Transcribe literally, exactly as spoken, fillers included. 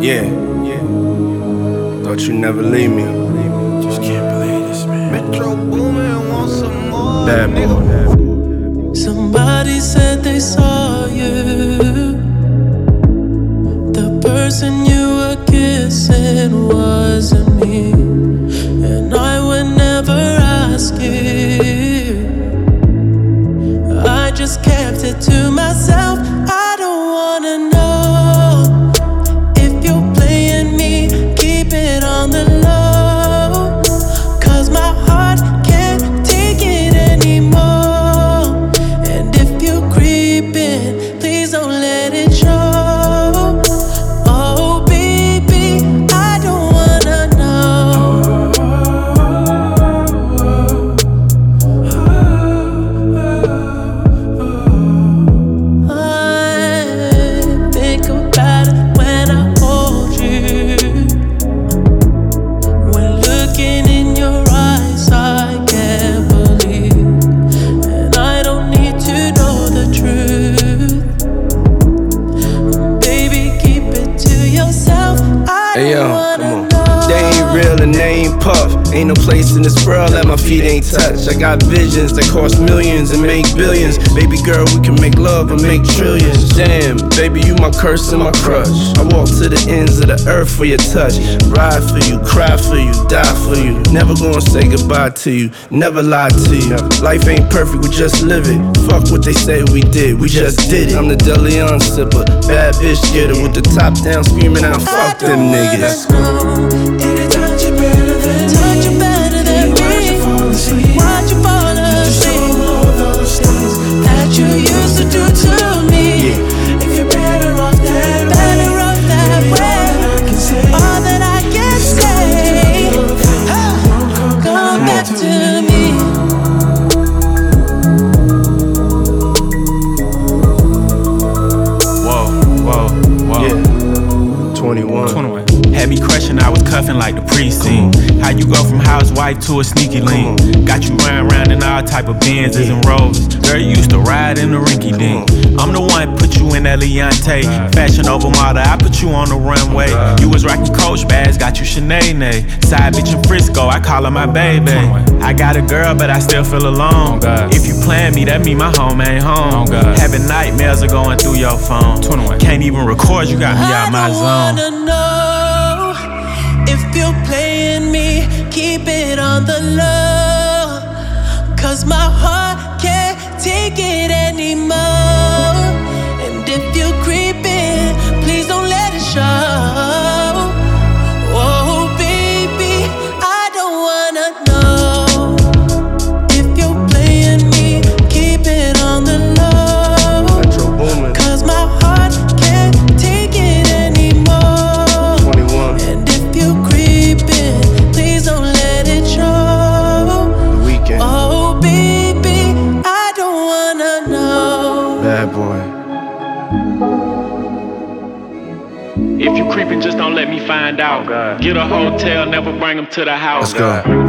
Yeah, yeah. Thought you'd never leave me. Just can't believe this, man. Metro Boomin wants some more. Bad boy. Somebody said they saw you. The person you were kissing wasn't me, and I would never ask you. I just kept it to myself. I don't wanna know if you're playing me. Keep it on the low, 'cause my heart can't take it anymore. And if you're creeping, please don't let it show. Oh baby, I don't wanna know. I think about it when I hold you. When looking in your eyes, I can't believe. And I don't need to know the truth. Baby, keep it to yourself. I Hey yo, don't wanna come on. know. They ain't real and they ain't puff. Ain't no place in this world that my feet ain't touched. I got visions that cost millions and make billions. Baby girl, we can make love and make trillions. Damn, baby, you my curse and my crush. I walk to the ends of the earth for your touch. Ride for you, cry for you, die for you. Never gonna say goodbye to you, never lie to you. Life ain't perfect, we just live it. Fuck what they say we did, we just did it. I'm the Deleon sipper, bad bitch getter with the top down screaming out, fuck them niggas. Did it touch you better than me? Touch you better than me? Why'd you fall asleep? Why'd you fall asleep? All those things that you used to do to me. If you're better off that way, better off that way. All that I can say, come back to me. Whoa, whoa, whoa. Yeah, twenty-one. twenty-one. Had me crushing, I was cuffing like the precinct. How you go from housewife to a sneaky link? Got you riding around in all type of Benzes and Rovers. Girl, you used to ride in the rinky dink. I'm the one put you in that Leontay. Fashion over model, I put you on the runway. You was rocking Coach bags, got you Sinead. Side bitch in Frisco, I call her my baby. I got a girl, but I still feel alone. If you plan me, that mean my home ain't home. Having nightmares are going through your phone. Can't even record, you got me out my zone. I don't wanna know if you're playing me. Keep it on the low, 'cause my heart can't take it anymore. And if you're creeping, please don't let it show. Oh baby, I don't wanna know if you're playing me. Keep it on the low, Metro Boomin, 'cause my heart can't take it anymore. twenty-one. And if you're creeping, please don't let it show. The Weekend. Oh baby, I don't wanna know. Bad boy. If you creeping, just don't let me find out. Get a hotel, never bring them to the house. Let's go.